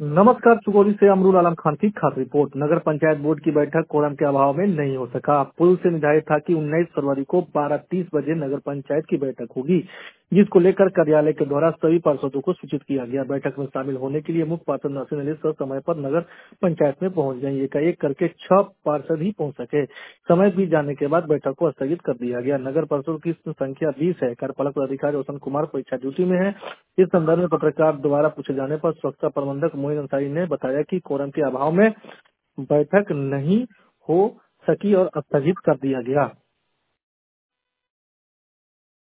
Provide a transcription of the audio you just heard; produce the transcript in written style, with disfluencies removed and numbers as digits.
नमस्कार। सुगौली से अमरुल आलम खान की खास रिपोर्ट। नगर पंचायत बोर्ड की बैठक कोरम के अभाव में नहीं हो सका। पूर्व से निर्धारित था कि 19 फरवरी को 12:30 बजे नगर पंचायत की बैठक होगी, जिसको लेकर कार्यालय के द्वारा सभी पार्षदों को सूचित किया गया। बैठक में शामिल होने के लिए मुख्य पार्षद नरसिंह अली समय पर नगर पंचायत में पहुंच गए। एकाएक करके 6 पार्षद ही पहुंच सके। समय बीत जाने के बाद बैठक को स्थगित कर दिया गया। नगर पार्षदों की संख्या 20 है। कार्यपालक पदाधिकारी रोशन कुमार परीक्षा ड्यूटी में है। इस संदर्भ में पत्रकार द्वारा पूछे जाने पर सुरक्षा प्रबंधक मोइन अंसारी ने बताया कि कोरम के अभाव में बैठक नहीं हो सकी और स्थगित कर दिया गया।